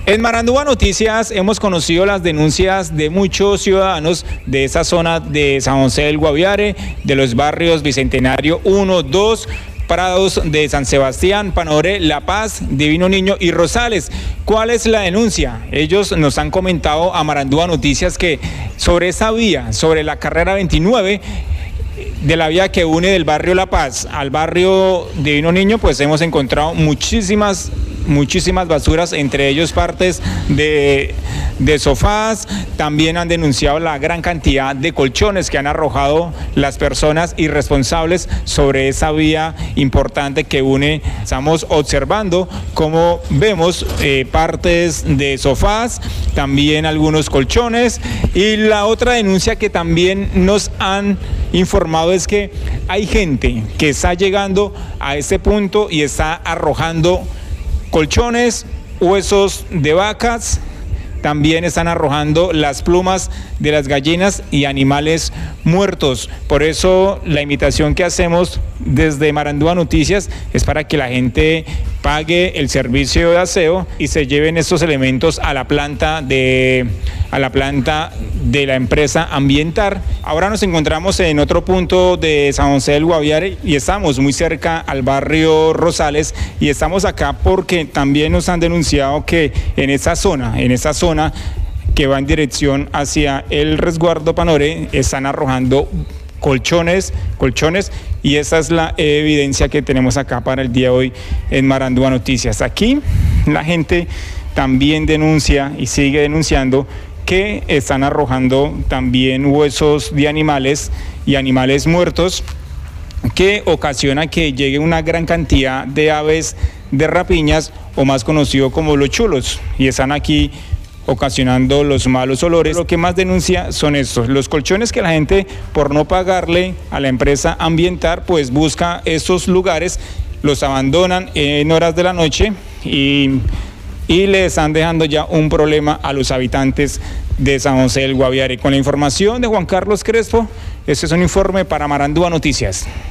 En Marandúa Noticias hemos conocido las denuncias de muchos ciudadanos de esa zona de San José del Guaviare, de los barrios Bicentenario 1, 2, Prados de San Sebastián, Panoré, La Paz, Divino Niño y Rosales. ¿Cuál es la denuncia? Ellos nos han comentado a Marandúa Noticias que sobre esa vía, sobre la carrera 29, de la vía que une del barrio La Paz al barrio Divino Niño, pues hemos encontrado muchísimas basuras, entre ellos partes de sofás. También han denunciado la gran cantidad de colchones que han arrojado las personas irresponsables sobre esa vía importante que une. Estamos observando cómo vemos partes de sofás, también algunos colchones. Y la otra denuncia que también nos han informado es que hay gente que está llegando a ese punto y está arrojando colchones, huesos de vacas, también están arrojando las plumas de las gallinas y animales muertos. Por eso la invitación que hacemos desde Marandúa Noticias es para que la gente pague el servicio de aseo y se lleven estos elementos a la planta de la empresa ambiental. Ahora nos encontramos en otro punto de San José del Guaviare y estamos muy cerca al barrio Rosales, y estamos acá porque también nos han denunciado que en esa zona que va en dirección hacia el resguardo Panoré están arrojando colchones, y esa es la evidencia que tenemos acá para el día de hoy en Marandúa Noticias. Aquí la gente también denuncia y sigue denunciando que están arrojando también huesos de animales y animales muertos, que ocasiona que llegue una gran cantidad de aves de rapiñas, o más conocido como los chulos, y están aquí ocasionando los malos olores. Lo que más denuncia son estos, los colchones, que la gente, por no pagarle a la empresa ambiental, pues busca estos lugares, los abandonan en horas de la noche y le están dejando ya un problema a los habitantes de San José del Guaviare. Con la información de Juan Carlos Crespo, este es un informe para Marandúa Noticias.